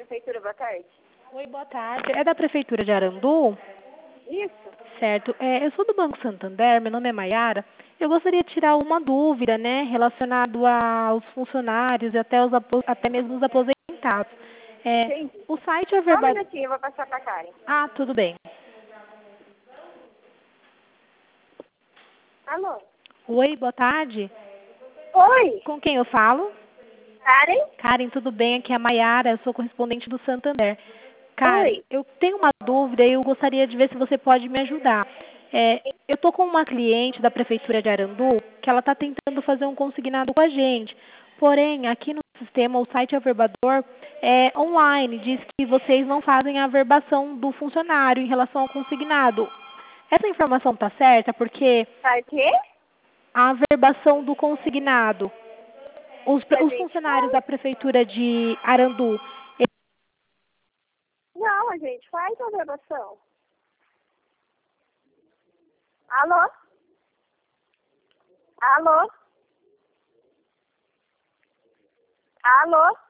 Prefeitura, boa tarde. Oi, boa tarde. É da Prefeitura de Arandu? Isso. Certo. Eu sou do Banco Santander, meu nome é Maiara. Eu gostaria de tirar uma dúvida, né, relacionado aos funcionários e até mesmo os aposentados. Entendi. O site Só um Averbador... minutinho, eu vou passar pra Karen. Ah, tudo bem. Alô? Oi, boa tarde. Oi, Com quem eu falo? Karen? Karen, tudo bem? Aqui é a Maiara, eu sou correspondente do Santander. Karen, Oi. eu tenho uma dúvida e eu gostaria de ver se você pode me ajudar. Eu estou com uma cliente da Prefeitura de Arandu que ela está tentando fazer um consignado com a gente. Porém, aqui no sistema, o site Averbador é online, diz que vocês não fazem a averbação do funcionário em relação ao consignado. Essa informação está certa? Porque Tá o quê? a averbação do consignado, A os gente funcionários faz. da Prefeitura de Arandu, Não, a gente faz a gravação. Alô? Alô? Alô?